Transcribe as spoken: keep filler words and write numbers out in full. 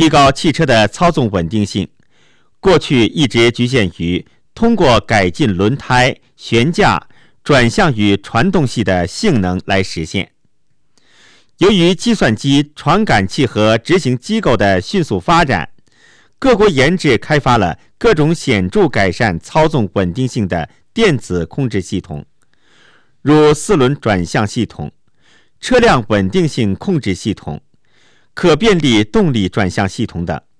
提高汽车的操纵稳定性，过去一直局限于通过改进轮胎、悬架、转向与传动系的性能来实现。由于计算机、传感器和执行机构的迅速发展，各国研制开发了各种显著改善操纵稳定性的电子控制系统，如四轮转向系统、车辆稳定性控制系统、可变力动力转向系统等。